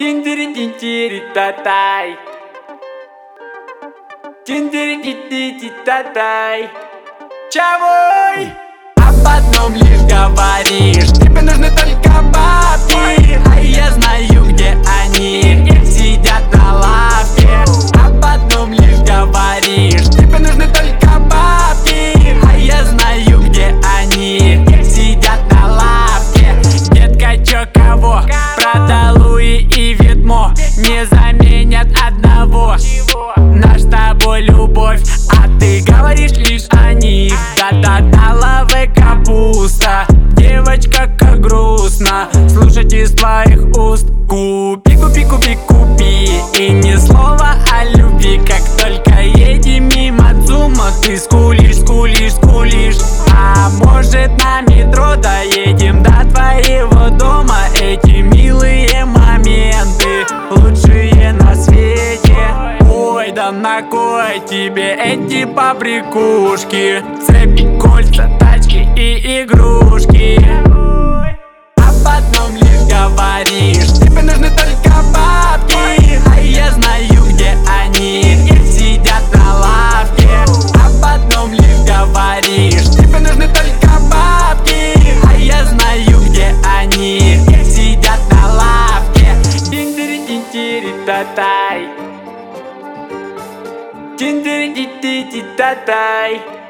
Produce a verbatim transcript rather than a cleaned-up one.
Тиндери-тинтери-татай. Тиндери-ти-ти-ти-татай. Чавой! Об одном лишь говоришь: тебе нужны только бабки. А я знаю, где они сидят на лавке. Об одном лишь говоришь: тебе нужны только бабки. А я знаю, где они сидят на лавке. Детка, чё кого? Продал Луи и Ведмо не заменят одного. Наш с тобой любовь, а ты говоришь лишь о них. Да-да-да, лавы капуста. Девочка, как грустно слушать из твоих уст. Купи, купи, купи, купи. И ни слова о любви. Как только едем мимо ЦУМа, ты скулишь, скулишь, скулишь. А может, на метро доедем до твоего дома? Эти милые моменты лучшие на свете. Ой, да на кой тебе эти побрякушки? Цепи, кольца, тачки и игрушки. Об одном лишь говоришь: тебе нужны только бабки. А я знаю, где они сидят на лавке. Об одном лишь говоришь: тебе нужны только бабки. А я знаю, где они сидят на лавке. Тиндери-тинтери-татай. Тиндери-ти-ти-ти-татай.